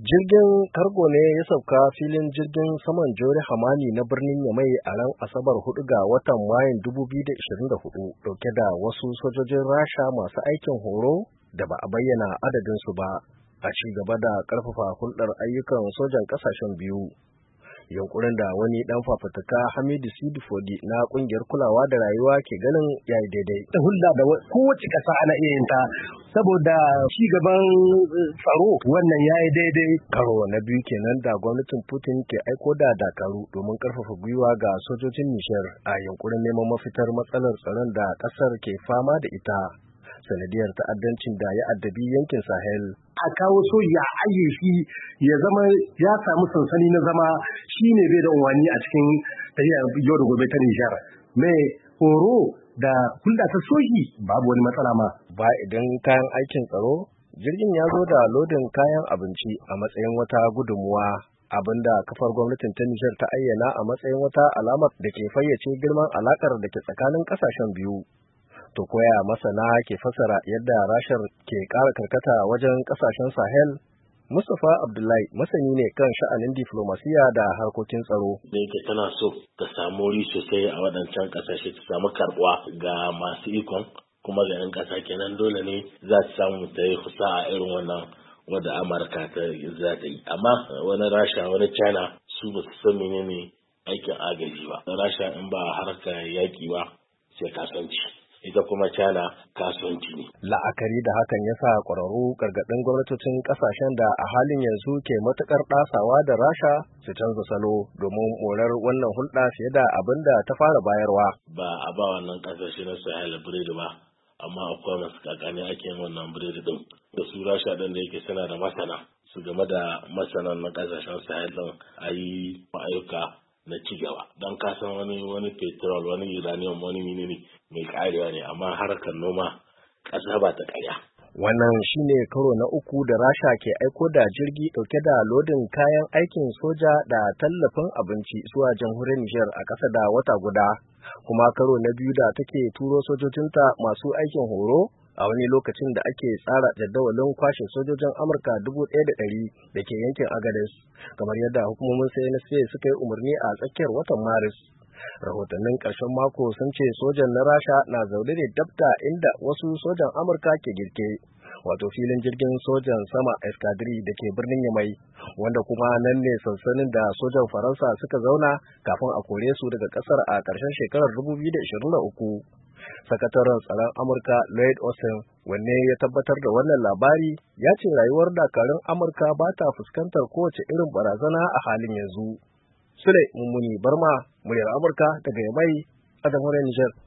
Jirgin kargo ne ya sauka filin jirgin saman Jore Hamani na birnin Yamai a ran Asabar 4 ga watan Mayun 2024 dauke da wasu sojojin Rasha masu aikin horo da ba a bayyana adadinsu ba, a ci gaba da karfafa hulɗar ayyukan sojan ƙasashen biyu. Yunkurin da wani dan fafutuka Hamidu Sidifodi na kungiyar kulawa da rayuwa ke ganin yayi daidai. Ta hulɗa da kowace ƙasa ana iya yin ta saboda ci gaban tsaro, wannan yayi daidai. Karo na biyu kenan da gwamnatin Putin ke aiko da dakaru domin karfafa gwiwa ga sojojin Nijar a yunkurin neman mafitar matsalar tsaron da ƙasar ke fama da ita sanadiyar ta'addancin da ya addabi yankin Sahel. A kawo soji a ajiye shi ya zama ya samu sansani na zama shine bai da unwani a cikin tafiya yau da gobe ta Nijar. Mai horo da hulɗa ta soji babu wani matsala ma. Ba idan kayan aikin tsaro, jirgin ya zo da lodin kayan abinci a matsayin wata gudunmuwa, abinda kafar gwamnatin ta Nijar ta ayyana a matsayin wata alamar da ke fayyace girman alakar da ke tsakanin ƙasashen biyu. To koya masana ke fasara yadda Rashar ke ƙara karkata wajen ƙasashen Sahel? Mustapha Abdullahi masani ne kan sha'anin diflomasiya da harkokin tsaro. Da yake tana so ta samu wuri sosai a waɗancan ƙasashe, ta samu karɓuwa ga masu ikon kuma ga 'yan ƙasa, kenan dole ne za ta samu ta yi kusa a irin wannan wadda Amurka za ta yi. Amma wani Rasha wani China su ba su san menene aikin agaji ba. Rasha in ba harkar yaƙi ba sai kasuwanci. Ita kuma China kasuwanci ne. La'akari da hakan ya sa ƙwararru gargaɗin gwamnatocin ƙasashen da a halin yanzu ke matuƙar ɗasawa da Rasha su canza salo domin morar wannan hulɗa fiye da abin da ta fara bayarwa. Ba a ba wannan ƙasashe na Sahel biredi ba, amma akwai masu kakani ake yin wannan biredi ɗin. Da su Rasha ɗin da yake suna da masana, su game da masanan na ƙasashen Sahel ɗin a yi ayyuka na cigaba. Don kasan wani petrol, wani uranium, wani menene mai karewa ne, amma harkar noma ƙasa ba ta ƙarya. Wannan shine karo na uku da Rasha ke aiko da jirgi ɗauke da lodin kayan aikin soja da tallafin abinci zuwa jamhuriyar Nijar a ƙasa da wata guda, kuma karo na biyu da take turo sojojinta masu aikin horo a wani lokacin da ake tsara jadawalin kwashe sojojin Amurka 1,100 da ke yankin Agadez, kamar yadda hukumomin CNSP suka yi umarni a tsakiyar watan Maris. Rahotannin ƙarshen mako sun ce sojan na Rasha na zaune ne dabda inda wasu sojan Amurka ke girke, wato filin jirgin sojan sama Escadrille da ke birnin Yamai, wanda kuma nan ne sansanin da sojan Faransa suka zauna kafin a kore su daga ƙasar a ƙarshen shekarar 2023. Sakataren tsaron Amurka Lloyd Austin, wanne ya tabbatar da wannan labari, ya ce rayuwar dakarun Amurka ba ta fuskantar kowace irin barazana a halin yanzu. Sule Mummuni Barma, muryar Amurka daga Yamai a jamhuriyar Nijar.